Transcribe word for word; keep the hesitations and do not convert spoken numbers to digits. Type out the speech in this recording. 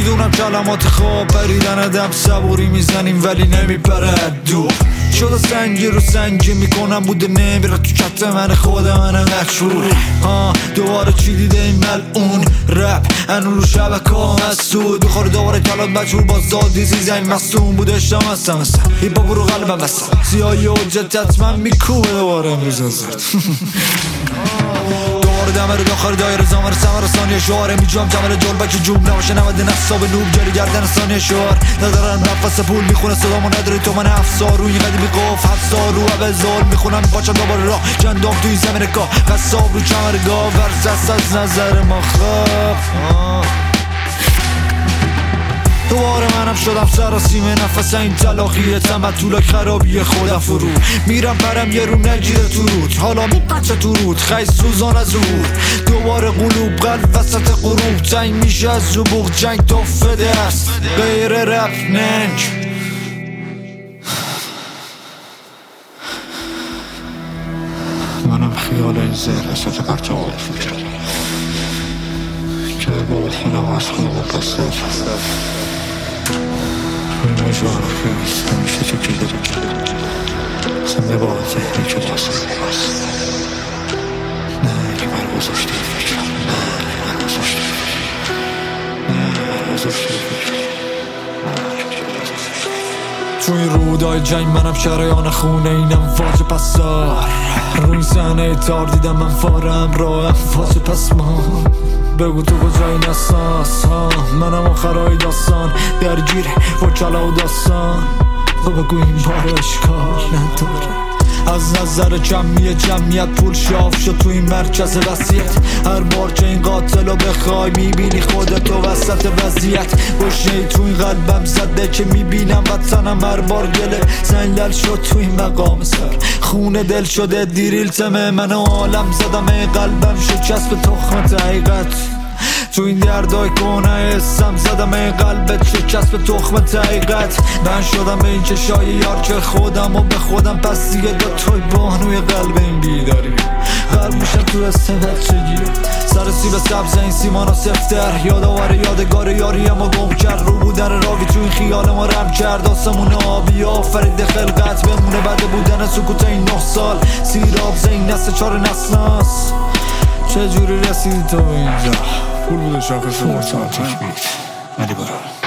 میدونم کلمات خواب پریدن دم صبوری میزنیم ولی نمیپرد دور شده سنگی رو سنگی میکنم بوده نمیره تو کت من خود من مشهور ها دوباره چی دیده این ملعون رپ انو رو شبکه ها مسود بخوره دوباره کلام مجبور باز داد دیزی زنگ مستون بوده اشتم هستم هستم هیپا برو قلبم بستم سیاهی حجت حتما میکوه دوباره امروز ازد دمر داخل دایره زامر سمر ثانیه شعاره میجام جمل جلبکی جوب نباشه نمد نصاب نوب جلی گردن ثانیه شعار ندارن نفس پول میخونه صدامو نداری تو من افسار روی قدیمی قف هفت رو اول زال میخونم باشم دوباره راه جندام توی زمین کاه قصاب رو کمرگاه ورزست از نظر ما خواب دوباره منم شدم سراسیمه نفس این تلاقیه تمتولک خرابی خودم فرو میرم برم یه رو نگیره تو رود حالا میپچه تو رود خیز سوزان از رود دوباره قلوب قلب وسط غروب تنگ میشه از زبوغ جنگ دافده است غیر رپ ننگ منم خیال این زهر حسات پرچه آب فکر که با خودم از خودم پسته روی مجار خیست همیشه چکیده سمه با زهری که باسه نه که من گذاشتی فکرم نه من گذاشتی نه من گذاشتی فکرم تو این رودای جنگ منم شریان خونه اینم واجه پسار روی سنه تار دیدم من فارم راهم واجه پس ما بگو تو کجای نساس ها منم آخرای داستان درگیر وکلا و داستان و بگو این بار اشکال نداره از نظر جمعی جمعیت پول شاف شد تو این مرکز وسیعت هر بار که این قاتل رو بخوای میبینی خودتو وسط وضعیت گشنه‌ای تو این قلبم زده که میبینم وطنم هر بار گله زنگل شد تو این مقام سر خونه دل شده دیریل تمه من و عالم زدم این قلبم شکست به تخمت حقیقت تو این دردای کنه اسم زدم این قلبت شکست به تخمت حقیقت من شدم به این چشای یار که خودم و به خودم پس دیگه دوتای بانوی قلب این بیداری غرب میشم تو اسم بچگی سر سیب سبز این سیمانا سفتر یادآور یادگار یاری اما گم کرد رو بودن راوی تو این خیال ما رم کرد آسمون آبی آفرید خلقت بمونه بعد بودن سکوت این نه سال سیراب زین نسل چار نسناس چجوری رسیدی تو اینجا؟ پول بوده شاخص مرتبطیک بید ولی برای